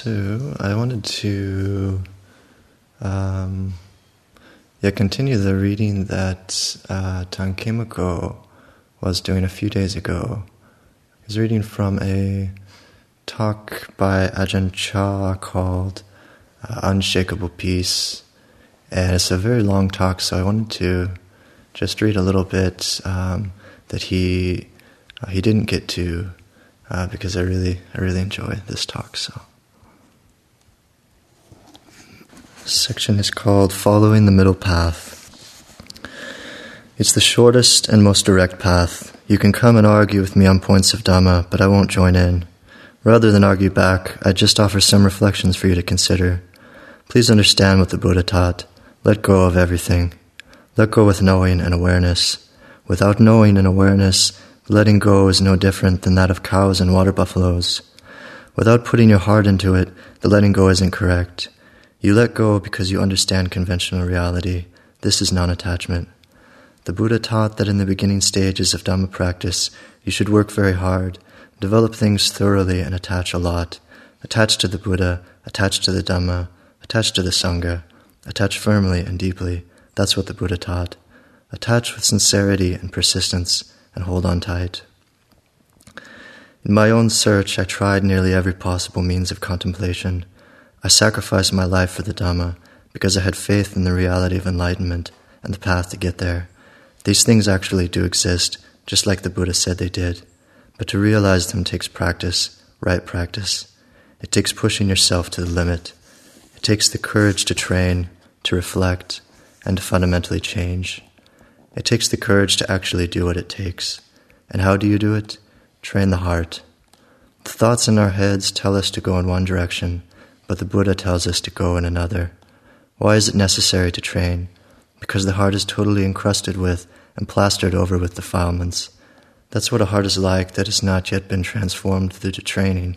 So I wanted to continue the reading that Tankemiko was doing a few days ago. He was reading from a talk by Ajahn Chah called Unshakable Peace, and it's a very long talk, so I wanted to just read a little bit that he didn't get to because I really enjoy this talk. So this section is called Following the Middle Path. It's the shortest and most direct path. You can come and argue with me on points of Dhamma, but I won't join in. Rather than argue back, I just offer some reflections for you to consider. Please understand what the Buddha taught. Let go of everything. Let go with knowing and awareness. Without knowing and awareness, letting go is no different than that of cows and water buffaloes. Without putting your heart into it, the letting go isn't correct. You let go because you understand conventional reality. This is non-attachment. The Buddha taught that in the beginning stages of Dhamma practice, you should work very hard, develop things thoroughly and attach a lot. Attach to the Buddha, attach to the Dhamma, attach to the Sangha, attach firmly and deeply. That's what the Buddha taught. Attach with sincerity and persistence and hold on tight. In my own search, I tried nearly every possible means of contemplation. I sacrificed my life for the Dhamma because I had faith in the reality of enlightenment and the path to get there. These things actually do exist, just like the Buddha said they did. But to realize them takes practice, right practice. It takes pushing yourself to the limit. It takes the courage to train, to reflect, and to fundamentally change. It takes the courage to actually do what it takes. And how do you do it? Train the heart. The thoughts in our heads tell us to go in one direction, but the Buddha tells us to go in another. Why is it necessary to train? Because the heart is totally encrusted with and plastered over with defilements. That's what a heart is like that has not yet been transformed through the training.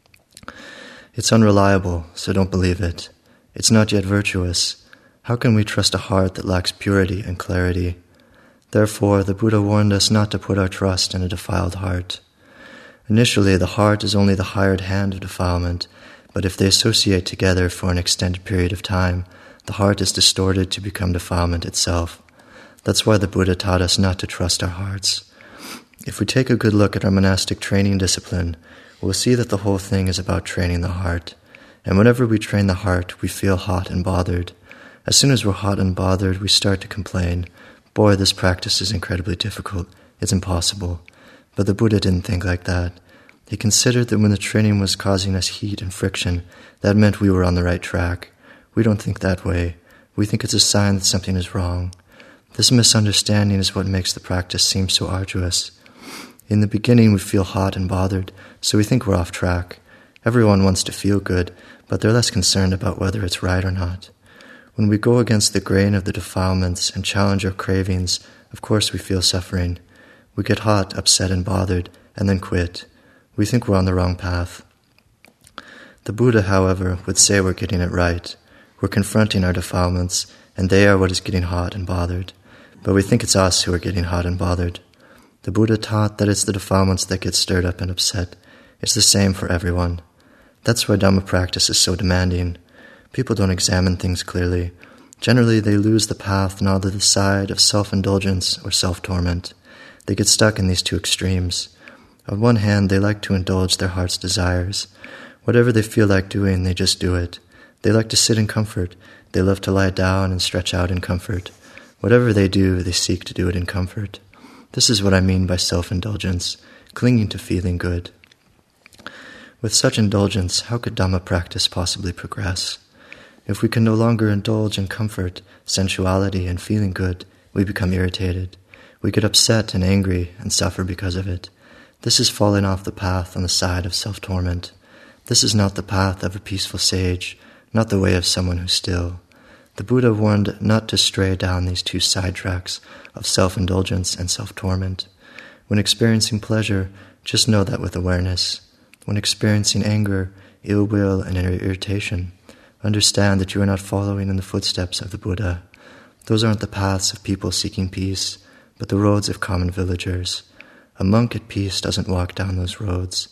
It's unreliable, so don't believe it. It's not yet virtuous. How can we trust a heart that lacks purity and clarity? Therefore, the Buddha warned us not to put our trust in a defiled heart. Initially, the heart is only the hired hand of defilement, but if they associate together for an extended period of time, the heart is distorted to become defilement itself. That's why the Buddha taught us not to trust our hearts. If we take a good look at our monastic training discipline, we'll see that the whole thing is about training the heart. And whenever we train the heart, we feel hot and bothered. As soon as we're hot and bothered, we start to complain. Boy, this practice is incredibly difficult. It's impossible. But the Buddha didn't think like that. He considered that when the training was causing us heat and friction, that meant we were on the right track. We don't think that way. We think it's a sign that something is wrong. This misunderstanding is what makes the practice seem so arduous. In the beginning, we feel hot and bothered, so we think we're off track. Everyone wants to feel good, but they're less concerned about whether it's right or not. When we go against the grain of the defilements and challenge our cravings, of course we feel suffering. We get hot, upset, and bothered, and then quit. We think we're on the wrong path. The Buddha, however, would say we're getting it right. We're confronting our defilements, and they are what is getting hot and bothered. But we think it's us who are getting hot and bothered. The Buddha taught that it's the defilements that get stirred up and upset. It's the same for everyone. That's why Dhamma practice is so demanding. People don't examine things clearly. Generally, they lose the path on either the side of self-indulgence or self-torment. They get stuck in these two extremes. On one hand, they like to indulge their heart's desires. Whatever they feel like doing, they just do it. They like to sit in comfort. They love to lie down and stretch out in comfort. Whatever they do, they seek to do it in comfort. This is what I mean by self-indulgence, clinging to feeling good. With such indulgence, how could Dhamma practice possibly progress? If we can no longer indulge in comfort, sensuality, and feeling good, we become irritated. We get upset and angry and suffer because of it. This is falling off the path on the side of self-torment. This is not the path of a peaceful sage, not the way of someone who's still. The Buddha warned not to stray down these two side tracks of self-indulgence and self-torment. When experiencing pleasure, just know that with awareness. When experiencing anger, ill will, and irritation, understand that you are not following in the footsteps of the Buddha. Those aren't the paths of people seeking peace, but the roads of common villagers. A monk at peace doesn't walk down those roads.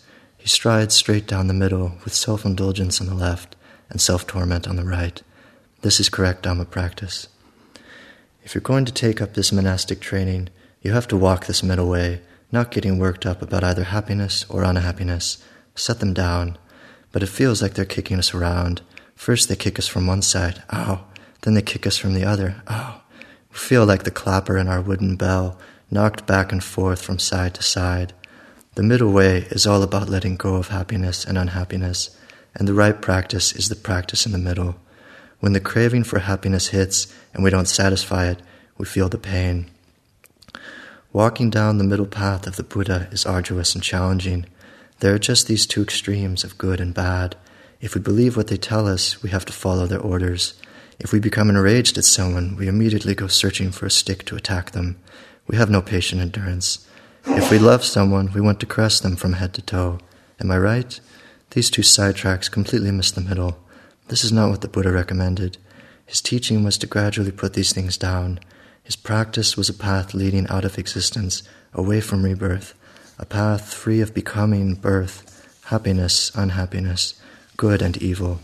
He strides straight down the middle with self-indulgence on the left and self-torment on the right. This is correct Dhamma practice. If you're going to take up this monastic training, you have to walk this middle way, not getting worked up about either happiness or unhappiness. Set them down. But it feels like they're kicking us around. First they kick us from one side, ow. Then they kick us from the other, ow. We feel like the clapper in our wooden bell, knocked back and forth from side to side. The middle way is all about letting go of happiness and unhappiness, and the right practice is the practice in the middle. When the craving for happiness hits and we don't satisfy it, we feel the pain. Walking down the middle path of the Buddha is arduous and challenging. There are just these two extremes of good and bad. If we believe what they tell us, we have to follow their orders. If we become enraged at someone, we immediately go searching for a stick to attack them. We have no patient endurance. If we love someone, we want to caress them from head to toe. Am I right? These two sidetracks completely miss the middle. This is not what the Buddha recommended. His teaching was to gradually put these things down. His practice was a path leading out of existence, away from rebirth, a path free of becoming, birth, happiness, unhappiness, good and evil.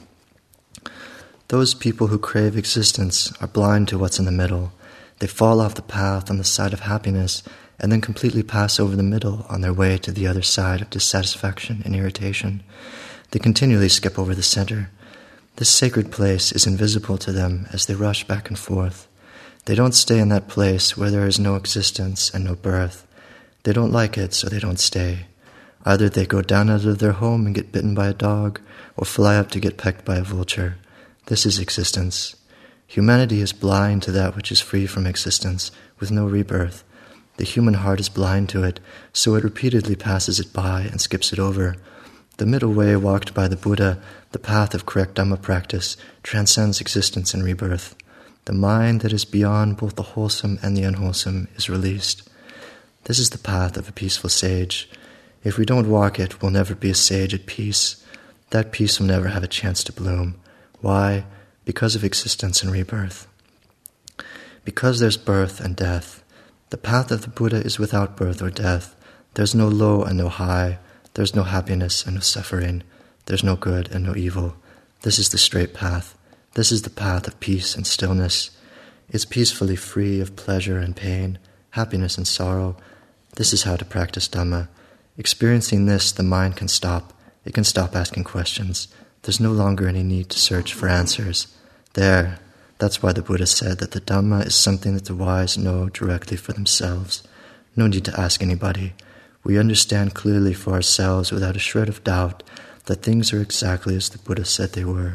Those people who crave existence are blind to what's in the middle. They fall off the path on the side of happiness and then completely pass over the middle on their way to the other side of dissatisfaction and irritation. They continually skip over the center. This sacred place is invisible to them as they rush back and forth. They don't stay in that place where there is no existence and no birth. They don't like it, so they don't stay. Either they go down out of their home and get bitten by a dog, or fly up to get pecked by a vulture. This is existence. Humanity is blind to that which is free from existence, with no rebirth. The human heart is blind to it, so it repeatedly passes it by and skips it over. The middle way walked by the Buddha, the path of correct Dhamma practice, transcends existence and rebirth. The mind that is beyond both the wholesome and the unwholesome is released. This is the path of a peaceful sage. If we don't walk it, we'll never be a sage at peace. That peace will never have a chance to bloom. Why? Because of existence and rebirth. Because there's birth and death. The path of the Buddha is without birth or death. There's no low and no high. There's no happiness and no suffering. There's no good and no evil. This is the straight path. This is the path of peace and stillness. It's peacefully free of pleasure and pain, happiness and sorrow. This is how to practice Dhamma. Experiencing this, the mind can stop. It can stop asking questions. There's no longer any need to search for answers. That's why the Buddha said that the Dhamma is something that the wise know directly for themselves. No need to ask anybody. We understand clearly for ourselves without a shred of doubt that things are exactly as the Buddha said they were.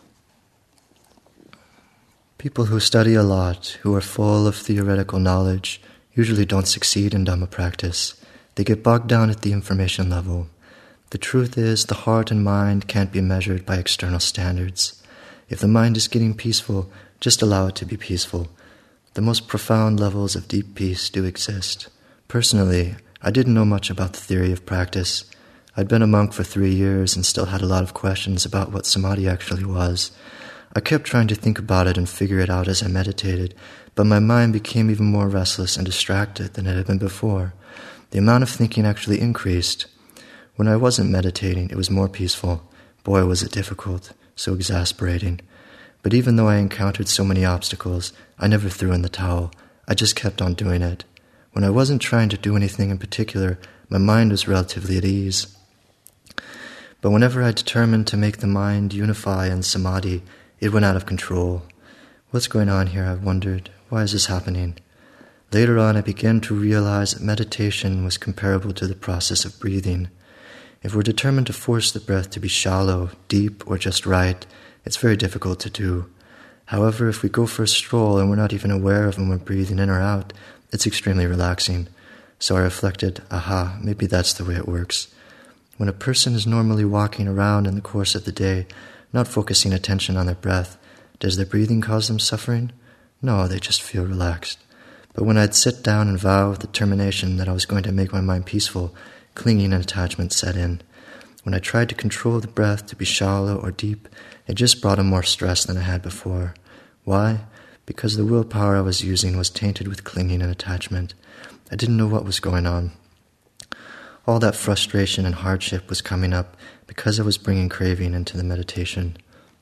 People who study a lot, who are full of theoretical knowledge, usually don't succeed in Dhamma practice. They get bogged down at the information level. The truth is, the heart and mind can't be measured by external standards. If the mind is getting peaceful, just allow it to be peaceful. The most profound levels of deep peace do exist. Personally, I didn't know much about the theory of practice. I'd been a monk for 3 years and still had a lot of questions about what samadhi actually was. I kept trying to think about it and figure it out as I meditated, but my mind became even more restless and distracted than it had been before. The amount of thinking actually increased. When I wasn't meditating, it was more peaceful. Boy, was it difficult, so exasperating. But even though I encountered so many obstacles, I never threw in the towel. I just kept on doing it. When I wasn't trying to do anything in particular, my mind was relatively at ease. But whenever I determined to make the mind unify in samadhi, it went out of control. What's going on here, I wondered. Why is this happening? Later on, I began to realize that meditation was comparable to the process of breathing. If we're determined to force the breath to be shallow, deep, or just right, it's very difficult to do. However, if we go for a stroll and we're not even aware of when we're breathing in or out, it's extremely relaxing. So I reflected, maybe that's the way it works. When a person is normally walking around in the course of the day, not focusing attention on their breath, does their breathing cause them suffering? No, they just feel relaxed. But when I'd sit down and vow with determination that I was going to make my mind peaceful, clinging and attachment set in. When I tried to control the breath to be shallow or deep, it just brought on more stress than I had before. Why? Because the willpower I was using was tainted with clinging and attachment. I didn't know what was going on. All that frustration and hardship was coming up because I was bringing craving into the meditation.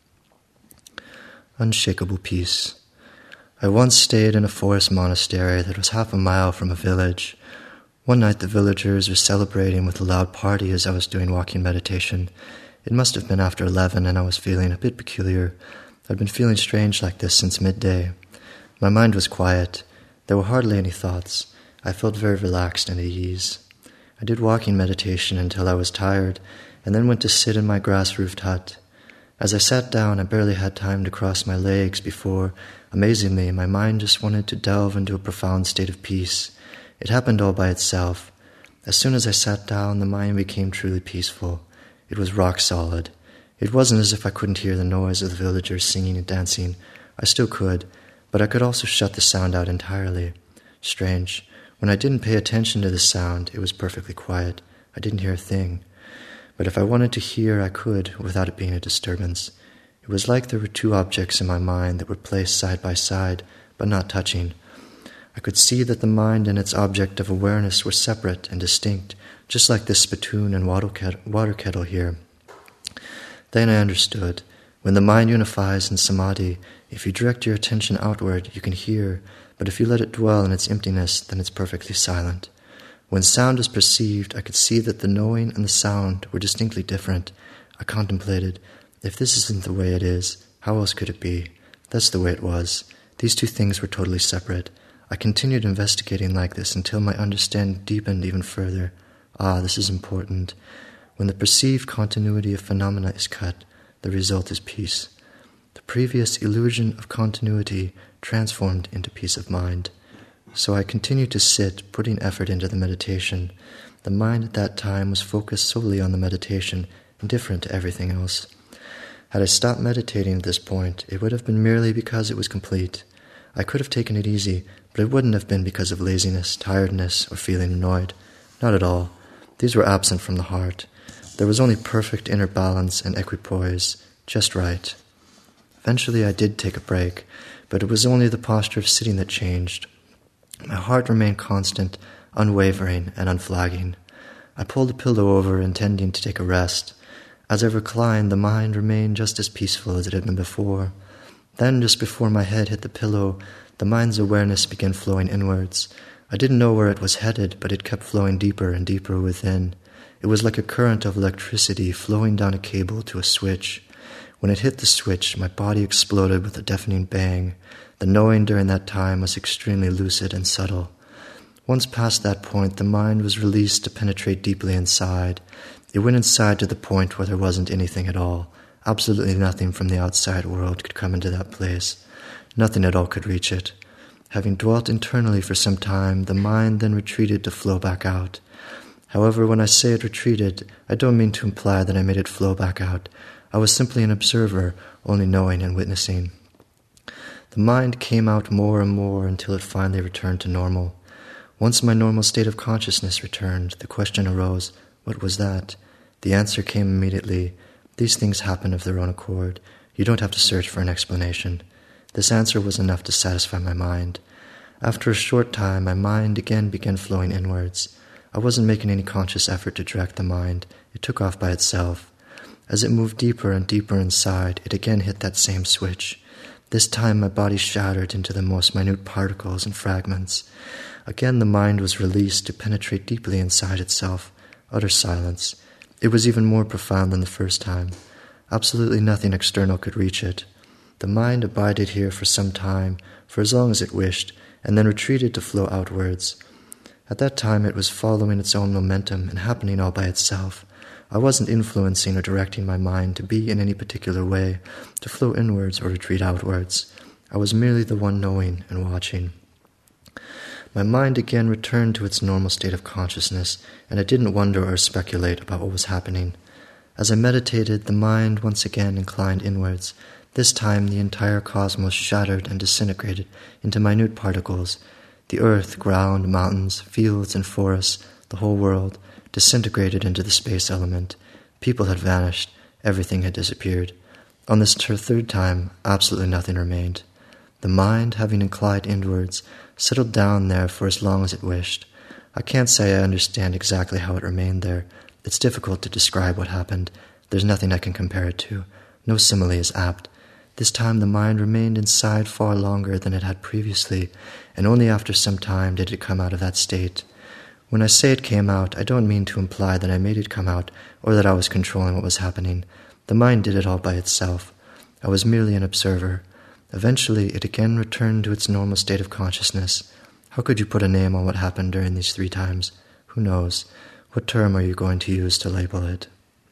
Unshakable peace. I once stayed in a forest monastery that was half a mile from a village. One night the villagers were celebrating with a loud party as I was doing walking meditation. It must have been after 11 and I was feeling a bit peculiar. I'd been feeling strange like this since midday. My mind was quiet. There were hardly any thoughts. I felt very relaxed and at ease. I did walking meditation until I was tired, and then went to sit in my grass-roofed hut. As I sat down, I barely had time to cross my legs before, amazingly, my mind just wanted to delve into a profound state of peace. It happened all by itself. As soon as I sat down, the mind became truly peaceful. It was rock solid. It wasn't as if I couldn't hear the noise of the villagers singing and dancing. I still could, but I could also shut the sound out entirely. Strange. When I didn't pay attention to the sound, it was perfectly quiet. I didn't hear a thing. But if I wanted to hear, I could, without it being a disturbance. It was like there were two objects in my mind that were placed side by side, but not touching. I could see that the mind and its object of awareness were separate and distinct, just like this spittoon and water kettle here. Then I understood. When the mind unifies in samadhi, if you direct your attention outward, you can hear, but if you let it dwell in its emptiness, then it's perfectly silent. When sound is perceived, I could see that the knowing and the sound were distinctly different. I contemplated, if this isn't the way it is, how else could it be? That's the way it was. These two things were totally separate. I continued investigating like this until my understanding deepened even further. This is important. When the perceived continuity of phenomena is cut, the result is peace. The previous illusion of continuity transformed into peace of mind. So I continued to sit, putting effort into the meditation. The mind at that time was focused solely on the meditation, indifferent to everything else. Had I stopped meditating at this point, it would have been merely because it was complete. I could have taken it easy, but it wouldn't have been because of laziness, tiredness, or feeling annoyed. Not at all. These were absent from the heart. There was only perfect inner balance and equipoise, just right. Eventually I did take a break, but it was only the posture of sitting that changed. My heart remained constant, unwavering, and unflagging. I pulled the pillow over, intending to take a rest. As I reclined, the mind remained just as peaceful as it had been before. Then, just before my head hit the pillow, the mind's awareness began flowing inwards. I didn't know where it was headed, but it kept flowing deeper and deeper within. It was like a current of electricity flowing down a cable to a switch. When it hit the switch, my body exploded with a deafening bang. The knowing during that time was extremely lucid and subtle. Once past that point, the mind was released to penetrate deeply inside. It went inside to the point where there wasn't anything at all. Absolutely nothing from the outside world could come into that place. Nothing at all could reach it. Having dwelt internally for some time, the mind then retreated to flow back out. However, when I say it retreated, I don't mean to imply that I made it flow back out. I was simply an observer, only knowing and witnessing. The mind came out more and more until it finally returned to normal. Once my normal state of consciousness returned, the question arose, what was that? The answer came immediately. These things happen of their own accord. You don't have to search for an explanation. This answer was enough to satisfy my mind. After a short time, my mind again began flowing inwards. I wasn't making any conscious effort to direct the mind. It took off by itself. As it moved deeper and deeper inside, it again hit that same switch. This time my body shattered into the most minute particles and fragments. Again the mind was released to penetrate deeply inside itself. Utter silence. It was even more profound than the first time. Absolutely nothing external could reach it. The mind abided here for some time, for as long as it wished, and then retreated to flow outwards. At that time it was following its own momentum and happening all by itself. I wasn't influencing or directing my mind to be in any particular way, to flow inwards or retreat outwards. I was merely the one knowing and watching. My mind again returned to its normal state of consciousness, and I didn't wonder or speculate about what was happening. As I meditated, the mind once again inclined inwards. This time the entire cosmos shattered and disintegrated into minute particles. The earth, ground, mountains, fields, and forests, the whole world, disintegrated into the space element. People had vanished. Everything had disappeared. On this third time, absolutely nothing remained. The mind, having inclined inwards, settled down there for as long as it wished. I can't say I understand exactly how it remained there. It's difficult to describe what happened. There's nothing I can compare it to. No simile is apt. This time the mind remained inside far longer than it had previously, and only after some time did it come out of that state. When I say it came out, I don't mean to imply that I made it come out, or that I was controlling what was happening. The mind did it all by itself. I was merely an observer. Eventually, it again returned to its normal state of consciousness. How could you put a name on what happened during these 3 times? Who knows? What term are you going to use to label it?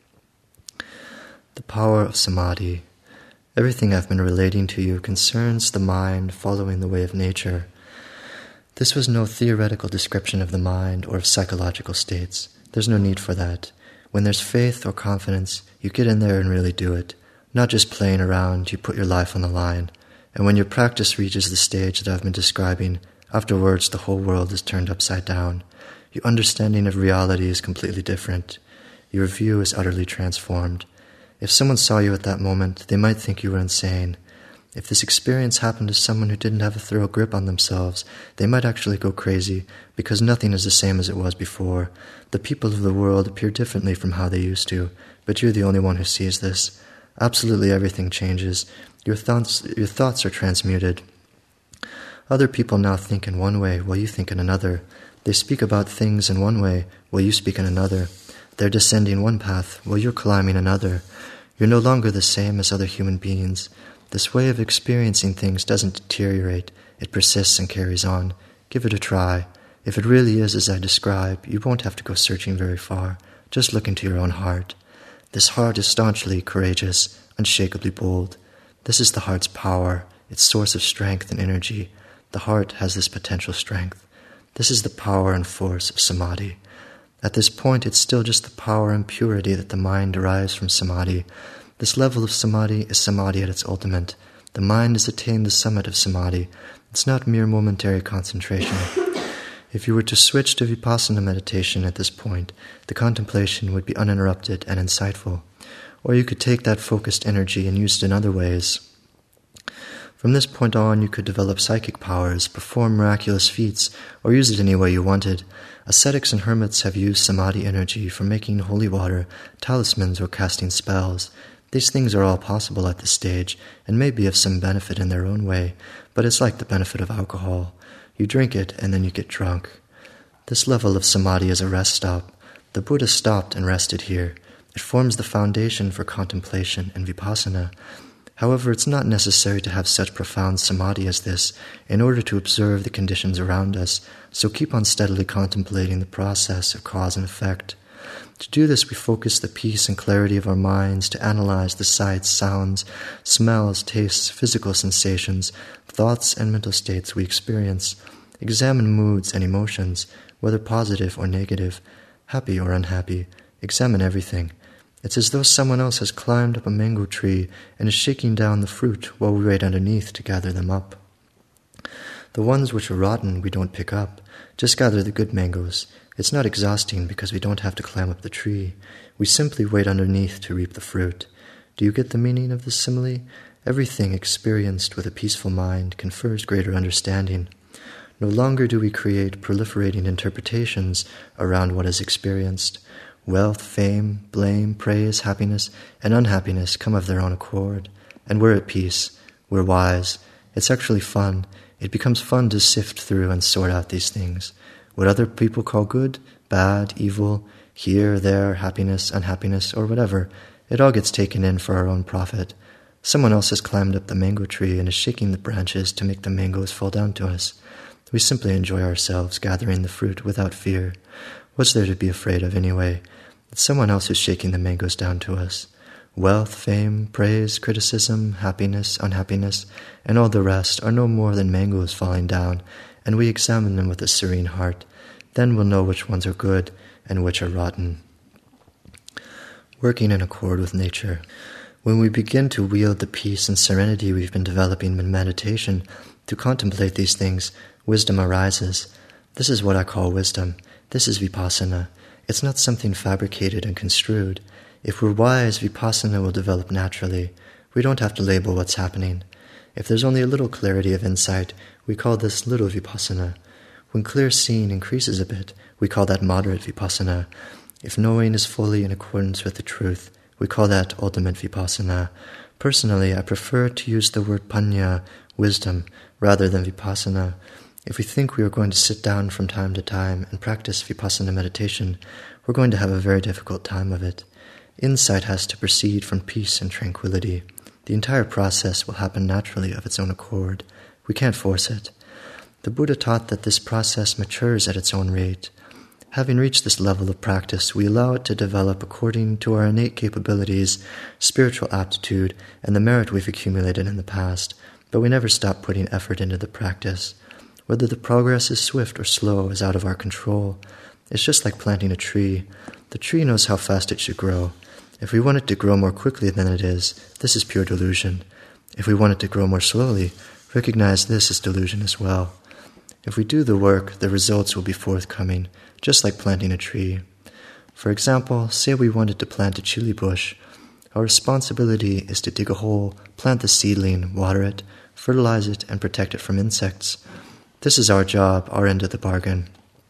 The power of samadhi. Everything I've been relating to you concerns the mind following the way of nature. This was no theoretical description of the mind or of psychological states. There's no need for that. When there's faith or confidence, you get in there and really do it. Not just playing around, you put your life on the line. And when your practice reaches the stage that I've been describing, afterwards the whole world is turned upside down. Your understanding of reality is completely different. Your view is utterly transformed. If someone saw you at that moment, they might think you were insane. If this experience happened to someone who didn't have a thorough grip on themselves, they might actually go crazy, because nothing is the same as it was before. The people of the world appear differently from how they used to, but you're the only one who sees this. Absolutely everything changes. Your thoughts are transmuted. Other people now think in one way while you think in another. They speak about things in one way while you speak in another. They're descending one path while you're climbing another. You're no longer the same as other human beings. This way of experiencing things doesn't deteriorate. It persists and carries on. Give it a try. If it really is as I describe, you won't have to go searching very far. Just look into your own heart. This heart is staunchly courageous, unshakably bold. This is the heart's power, its source of strength and energy. The heart has this potential strength. This is the power and force of samadhi. At this point, it's still just the power and purity that the mind derives from samadhi. This level of samadhi is samadhi at its ultimate. The mind has attained the summit of samadhi. It's not mere momentary concentration. If you were to switch to vipassana meditation at this point, the contemplation would be uninterrupted and insightful. Or you could take that focused energy and use it in other ways. From this point on, you could develop psychic powers, perform miraculous feats, or use it any way you wanted. Ascetics and hermits have used samadhi energy for making holy water, talismans, or casting spells. These things are all possible at this stage, and may be of some benefit in their own way, but it's like the benefit of alcohol. You drink it, and then you get drunk. This level of samadhi is a rest stop. The Buddha stopped and rested here. It forms the foundation for contemplation and vipassana. However, it's not necessary to have such profound samadhi as this in order to observe the conditions around us, so keep on steadily contemplating the process of cause and effect. To do this, we focus the peace and clarity of our minds to analyze the sights, sounds, smells, tastes, physical sensations, thoughts, and mental states we experience. Examine moods and emotions, whether positive or negative, happy or unhappy. Examine everything. It's as though someone else has climbed up a mango tree and is shaking down the fruit while we wait underneath to gather them up. The ones which are rotten we don't pick up. Just gather the good mangoes. It's not exhausting because we don't have to climb up the tree. We simply wait underneath to reap the fruit. Do you get the meaning of this simile? Everything experienced with a peaceful mind confers greater understanding. No longer do we create proliferating interpretations around what is experienced. Wealth, fame, blame, praise, happiness, and unhappiness come of their own accord. And we're at peace. We're wise. It's actually fun. It becomes fun to sift through and sort out these things. What other people call good, bad, evil, here, there, happiness, unhappiness, or whatever, it all gets taken in for our own profit. Someone else has climbed up the mango tree and is shaking the branches to make the mangoes fall down to us. We simply enjoy ourselves gathering the fruit without fear. What's there to be afraid of anyway? It's someone else who's shaking the mangoes down to us. Wealth, fame, praise, criticism, happiness, unhappiness, and all the rest are no more than mangoes falling down, and we examine them with a serene heart. Then we'll know which ones are good and which are rotten. Working in accord with nature. When we begin to wield the peace and serenity we've been developing in meditation to contemplate these things, wisdom arises. This is what I call wisdom. This is vipassana. It's not something fabricated and construed. If we're wise, vipassana will develop naturally. We don't have to label what's happening. If there's only a little clarity of insight, we call this little vipassana. When clear seeing increases a bit, we call that moderate vipassana. If knowing is fully in accordance with the truth, we call that ultimate vipassana. Personally, I prefer to use the word panya, wisdom, rather than vipassana. If we think we are going to sit down from time to time and practice vipassana meditation, we're going to have a very difficult time of it. Insight has to proceed from peace and tranquility. The entire process will happen naturally of its own accord. We can't force it. The Buddha taught that this process matures at its own rate. Having reached this level of practice, we allow it to develop according to our innate capabilities, spiritual aptitude, and the merit we've accumulated in the past, but we never stop putting effort into the practice. Whether the progress is swift or slow is out of our control. It's just like planting a tree. The tree knows how fast it should grow. If we want it to grow more quickly than it is, this is pure delusion. If we want it to grow more slowly, recognize this as delusion as well. If we do the work, the results will be forthcoming, just like planting a tree. For example, say we wanted to plant a chili bush. Our responsibility is to dig a hole, plant the seedling, water it, fertilize it, and protect it from insects. This is our job, our end of the bargain.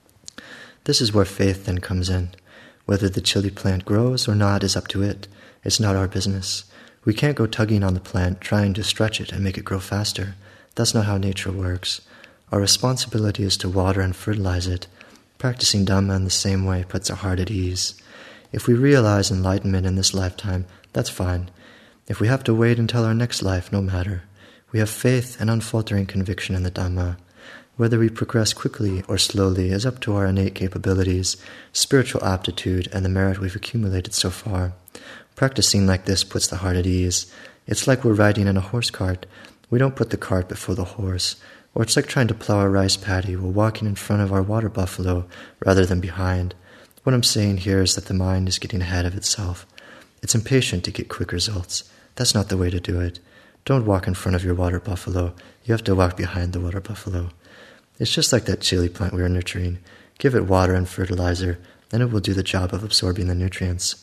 This is where faith then comes in. Whether the chili plant grows or not is up to it. It's not our business. We can't go tugging on the plant, trying to stretch it and make it grow faster. That's not how nature works. Our responsibility is to water and fertilize it. Practicing Dhamma in the same way puts our heart at ease. If we realize enlightenment in this lifetime, that's fine. If we have to wait until our next life, no matter. We have faith and unfaltering conviction in the Dhamma. Whether we progress quickly or slowly is up to our innate capabilities, spiritual aptitude, and the merit we've accumulated so far. Practicing like this puts the heart at ease. It's like we're riding in a horse cart. We don't put the cart before the horse. Or it's like trying to plow a rice paddy while walking in front of our water buffalo rather than behind. What I'm saying here is that the mind is getting ahead of itself. It's impatient to get quick results. That's not the way to do it. Don't walk in front of your water buffalo. You have to walk behind the water buffalo. It's just like that chili plant we are nurturing. Give it water and fertilizer, and it will do the job of absorbing the nutrients.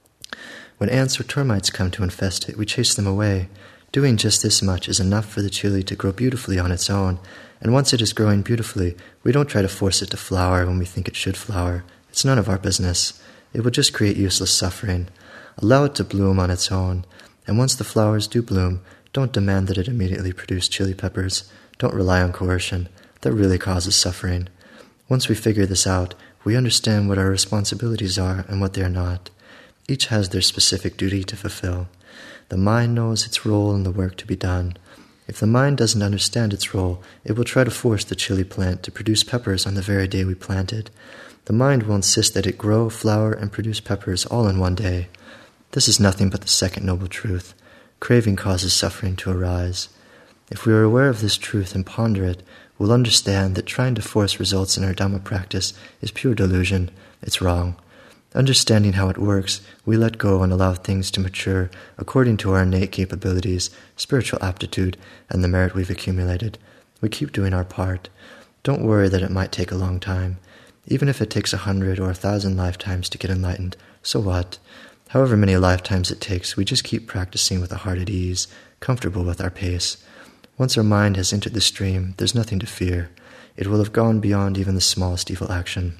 When ants or termites come to infest it, we chase them away. Doing just this much is enough for the chili to grow beautifully on its own, and once it is growing beautifully, we don't try to force it to flower when we think it should flower. It's none of our business. It will just create useless suffering. Allow it to bloom on its own, and once the flowers do bloom, don't demand that it immediately produce chili peppers. Don't rely on coercion. That really causes suffering. Once we figure this out, we understand what our responsibilities are and what they are not. Each has their specific duty to fulfill. The mind knows its role in the work to be done. If the mind doesn't understand its role, it will try to force the chili plant to produce peppers on the very day we plant it. The mind will insist that it grow, flower, and produce peppers all in one day. This is nothing but the second noble truth. Craving causes suffering to arise. If we are aware of this truth and ponder it, we'll understand that trying to force results in our Dhamma practice is pure delusion. It's wrong. Understanding how it works, we let go and allow things to mature according to our innate capabilities, spiritual aptitude, and the merit we've accumulated. We keep doing our part. Don't worry that it might take a long time. Even if it takes 100 or 1,000 lifetimes to get enlightened, so what? However many lifetimes it takes, we just keep practicing with a heart at ease, comfortable with our pace. Once our mind has entered the stream, there's nothing to fear. It will have gone beyond even the smallest evil action.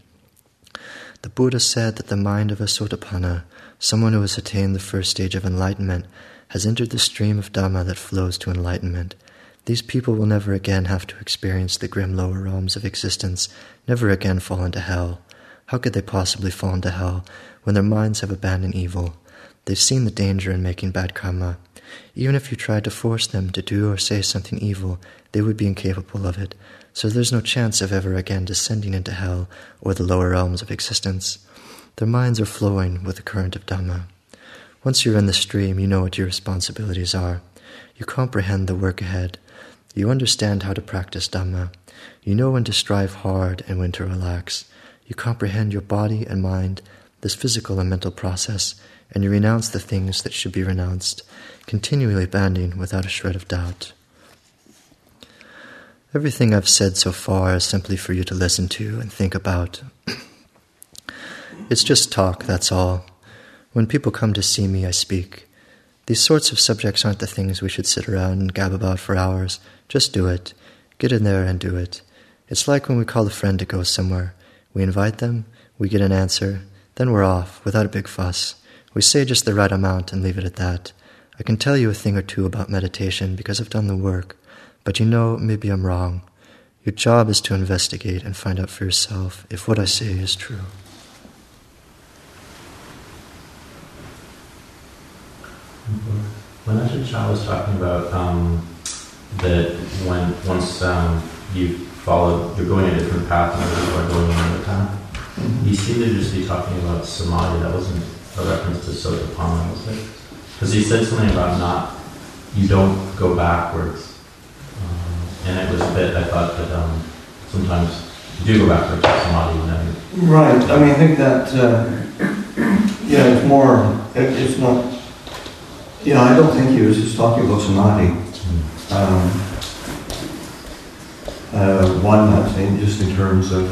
The Buddha said that the mind of a Sotapanna, someone who has attained the first stage of enlightenment, has entered the stream of Dhamma that flows to enlightenment. These people will never again have to experience the grim lower realms of existence, never again fall into hell. How could they possibly fall into hell when their minds have abandoned evil? They've seen the danger in making bad karma. Even if you tried to force them to do or say something evil, they would be incapable of it, so there's no chance of ever again descending into hell or the lower realms of existence. Their minds are flowing with the current of Dhamma. Once you're in the stream, you know what your responsibilities are. You comprehend the work ahead. You understand how to practice Dhamma. You know when to strive hard and when to relax. You comprehend your body and mind, this physical and mental process, and you renounce the things that should be renounced, continually banding without a shred of doubt. Everything I've said so far is simply for you to listen to and think about. It's just talk, that's all. When people come to see me, I speak. These sorts of subjects aren't the things we should sit around and gab about for hours. Just do it. Get in there and do it. It's like when we call a friend to go somewhere. We invite them, we get an answer, then we're off, without a big fuss. We say just the right amount and leave it at that. I can tell you a thing or two about meditation because I've done the work, but maybe I'm wrong. Your job is to investigate and find out for yourself if what I say is true. When Ajahn Chah was talking about that once you're going a different path and other people are going another path, he seemed to just be talking about samadhi. That wasn't a reference to Sotapanna, was it? Because he said something about you don't go backwards. And it was a bit, I thought that sometimes you do go backwards to samadhi. Right, I mean, I think that, it's more, it's not, I don't think he was just talking about samadhi. One, I think, just in terms of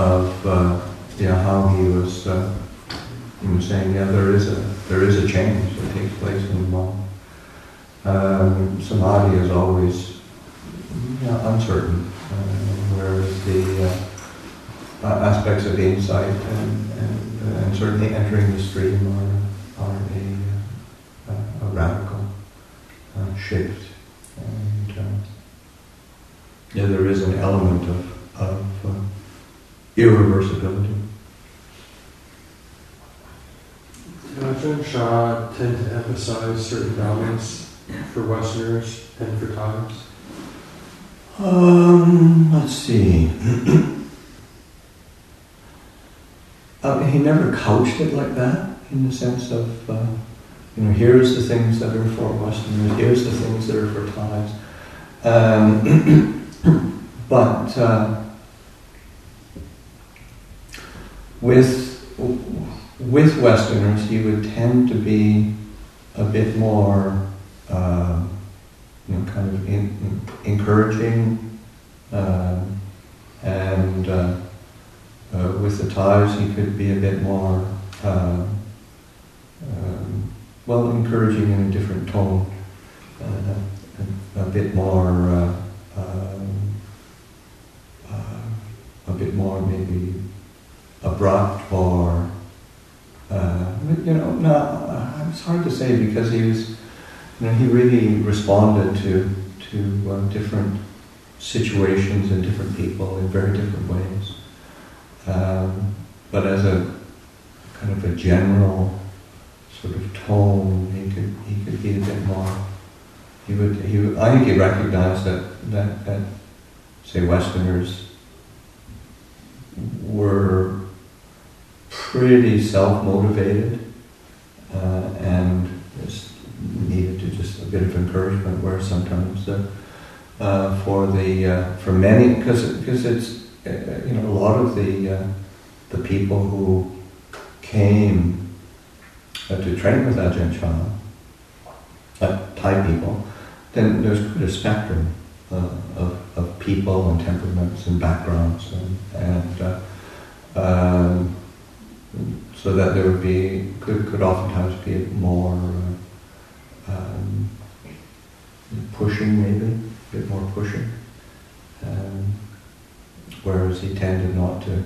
how he was saying, there is a change that takes place in the mind. Samadhi is always uncertain, whereas the aspects of insight and certainly entering the stream are a radical shift. And there is an element of irreversibility. Ajahn Chah tend to emphasize certain values for Westerners and for Thais? Let's see. He never couched it like that, in the sense of, here's the things that are for Westerners, here's the things that are for Thais. But with Westerners, he would tend to be a bit more, kind of encouraging, and with the Thais, he could be a bit more, encouraging in a different tone, a bit more maybe abrupt, or it's hard to say, because he was, he really responded to different situations and different people in very different ways. But as a kind of a general sort of tone, he could be a bit more. He would. I think he recognized that say Westerners were pretty self-motivated and just needed just a bit of encouragement. Where sometimes for many, because it's a lot of the people who came to train with Ajahn Chah, Thai people, then there's quite a spectrum of people and temperaments and backgrounds, and so that there would be could oftentimes be more pushing, maybe a bit more pushing, whereas he tended not to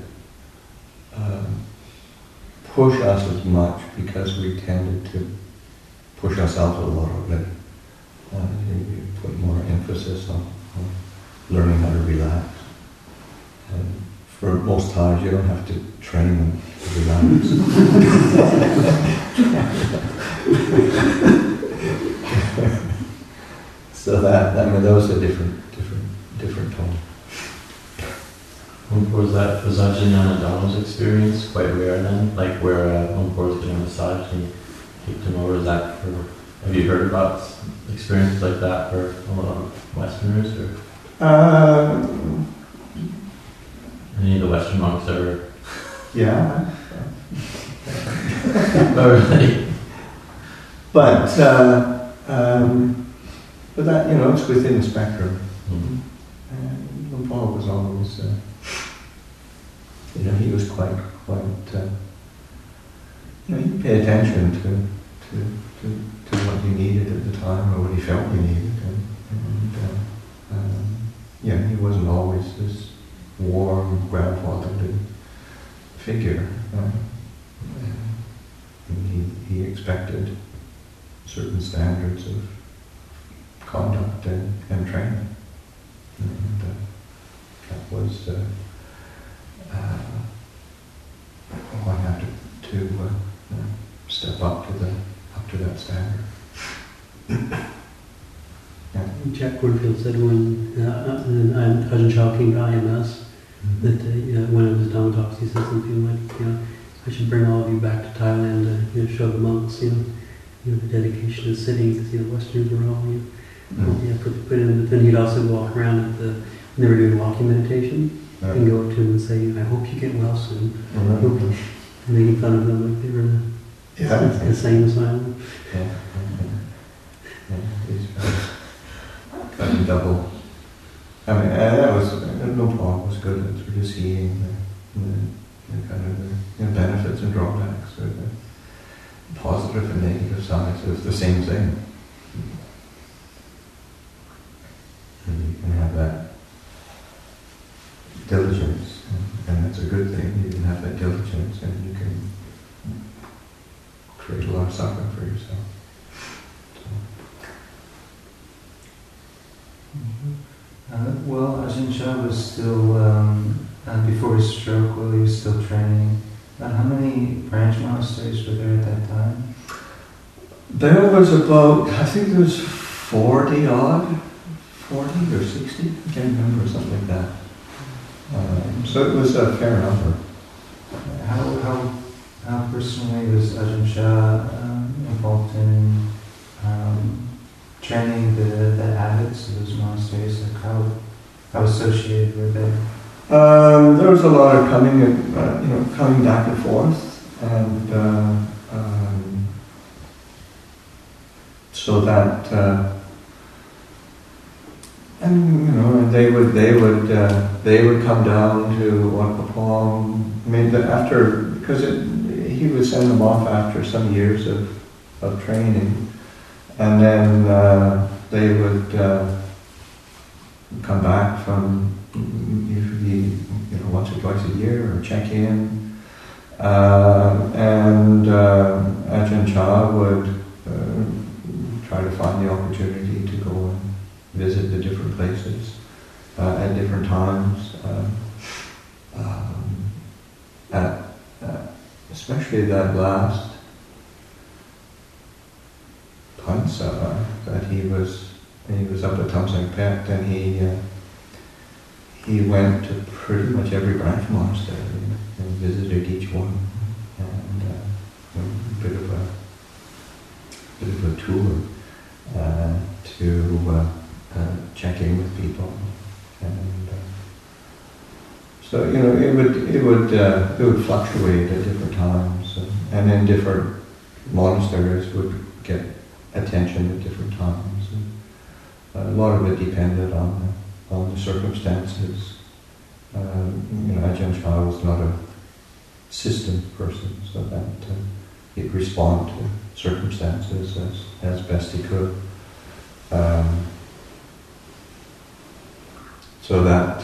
push us as much, because we tended to push ourselves a lot already. He put more emphasis on learning how to relax. And for most Thais, you don't have to train them to relax. So those are different tones. Was Ajahn Dhamma's experience quite rare then? Like where Lumpur was doing a massage and he kicked him over? Is that have you heard about experiences like that for a lot of Westerners? Or any of the Western monks ever? Yeah. Oh, really? But that, it's within the spectrum. Mm-hmm. And Lumpur was always, he was quite, he'd pay attention to what you needed at the time, or what he felt you needed, and he wasn't always this warm, grandfatherly figure. And he expected certain standards of conduct and training. And that was one had to step up to that standard. Yeah. Jack Cornfield said when Ajahn Chah came to IMS that when it was Dhamma talks, he said something like, I should bring all of you back to Thailand to show the monks, the dedication to sitting, because Westerners were all put in. But then he'd also walk around when they were doing walking meditation, and go up to them and say, I hope you get well soon. And making fun of them like they were the same asylum. These kind of double. I mean, that was no problem. It was good. It's really seeing the kind of the benefits and drawbacks, or the positive and negative sides of the same thing. And you can have that diligence, and that's a good thing. You can have that diligence, and you can create a lot of suffering for yourself. Well, Ajahn Chah was still, before his stroke, while he was still training, how many branch monasteries were there at that time? There was about, I think there was 40 odd, 40 or 60, I can't remember, something like that. So it was a fair number. How personally was Ajahn Chah involved in training the abbots of those monasteries? Like how associated were they? There was a lot of coming back and forth, and so that, and they would come down to Wat Pah Pong. I mean, because he would send them off after some years of training. And then they would come back from usually once or twice a year or check in, and Ajahn Chah would try to find the opportunity to go and visit the different places at different times. Especially that last Pansa that he was up at Thamsang Phet, and he went to pretty much every branch monastery and visited each one, and a bit of a tour to check in with people, and so it would fluctuate at different times, and then different monasteries would get attention at different times. And a lot of it depended on the circumstances. Ajahn Chah was not a system person, so that he'd respond to circumstances as best he could. So that,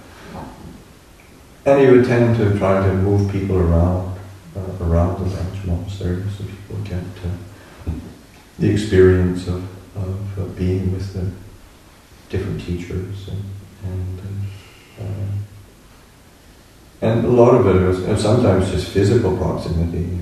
and he would tend to try to move people around the branch monastery, so people get the experience of being with the different teachers, and a lot of it was sometimes just physical proximity.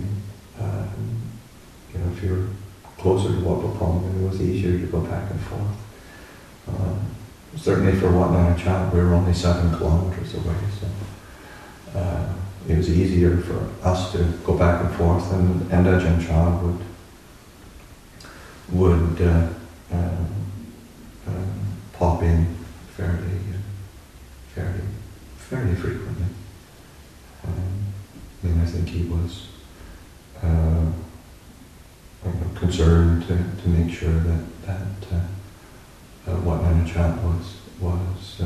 If you're closer to Wat Pah Pong, it was easier to go back and forth. Certainly for Wat Nana Chah, we were only 7 kilometers away, so it was easier for us to go back and forth, and Ajahn Chah would pop in fairly frequently. I think he was concerned to make sure that Wat Nana Chah was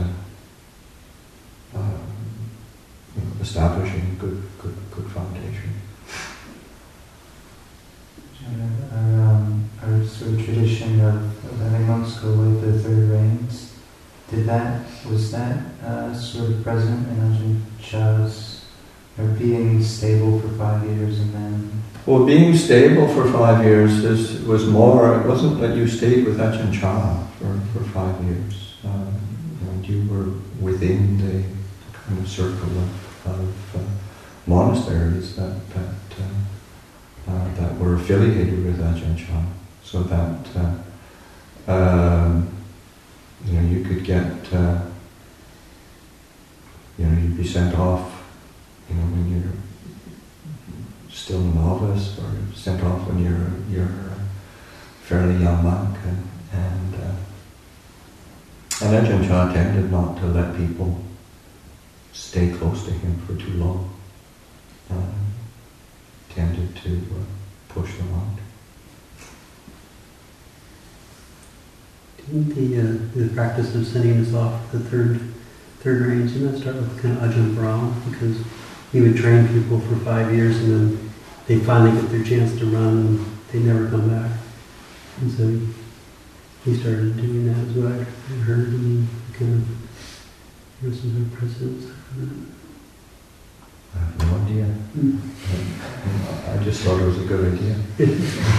establishing a good foundation. Our sort of tradition of having monks go with the third rains, Was that sort of present in Ajahn Chah's, or being stable for 5 years and then? Well, being stable for 5 years was more, it wasn't that you stayed with Ajahn Chah for 5 years. You were within the kind of circle of monasteries that were affiliated with Ajahn Chah. So that you could get, you'd be sent off, when you're still a novice, or sent off when you're a fairly young monk, and Ajahn Chah tended not to let people stay close to him for too long. Tended to push them out. Didn't the practice of sending us off the third range, didn't that start with kind of Ajahn Brahm? Because he would train people for 5 years and then they finally get their chance to run and they never come back. And so he started doing that, is what I heard, and kind of there was some precedence for that. I have no idea. I just thought it was a good idea. Did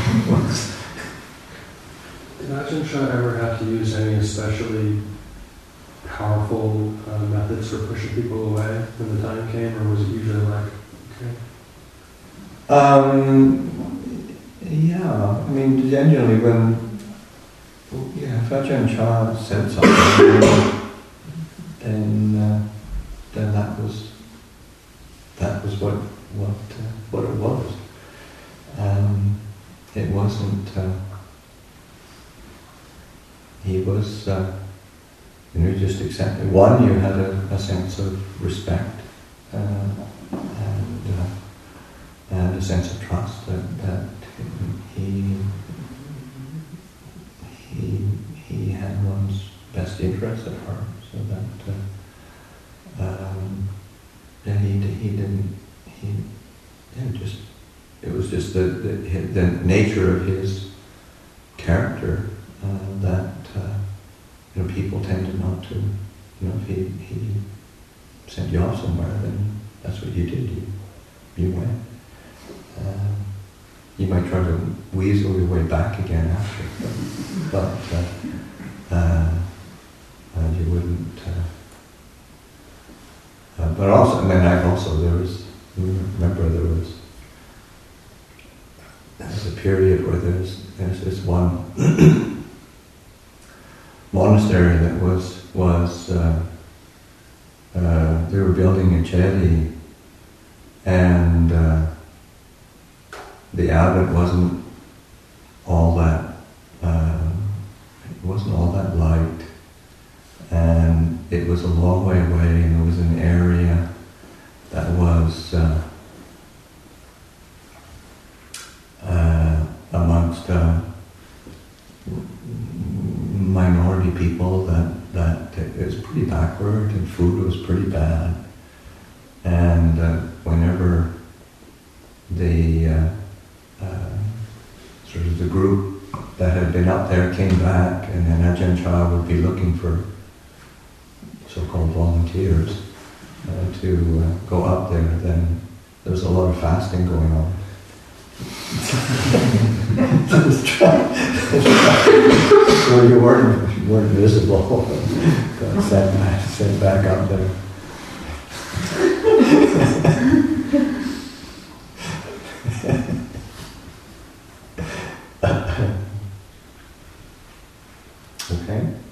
Ajahn Chah ever have to use any especially powerful methods for pushing people away when the time came, or was it usually like, okay? Yeah, I mean, generally if Ajahn Chah said something, then that was what it was. It wasn't. He was, just accepted. One, you had a sense of respect and a sense of trust that he had one's best interests at heart, so that it was just the nature of his character that people tended not to, if he sent you off somewhere, then that's what you did. You went. You might try to weasel your way back again after, but you wouldn't. But also, there was a period where there's this one monastery that was they were building a jetty, and the abbot wasn't all that liked, and it was a long way away, and it was an area that was amongst minority people that it was pretty backward, and food was pretty bad, and whenever the sort of the group that had been up there came back, and then Ajahn Chah would be looking for so-called volunteers to go up there, then there was a lot of fasting going on. So you weren't visible. Got sent back up there. Okay.